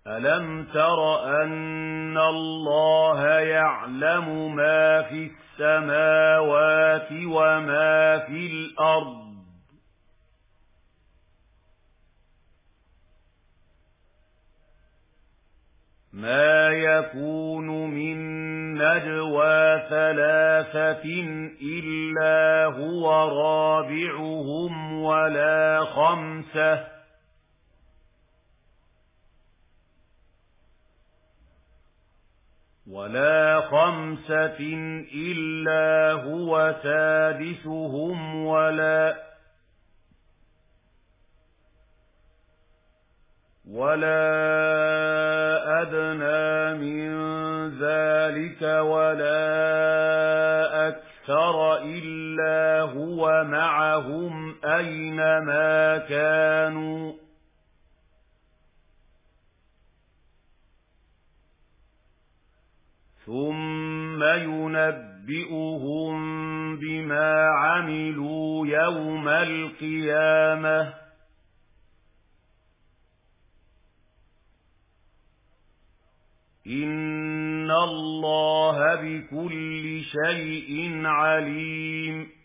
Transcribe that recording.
ألم تر أن الله يعلم ما في السماوات وما في الأرض ما يكون من نجوى ثلاثة إلا هو رابعهم ولا خمسة إلا هو سادسهم ولا أدنى من ذلك ولا أكثر إلا هو معهم أينما كانوا ثم ينبئهم بما عملوا يوم القيامة إن الله بكل شيء عليم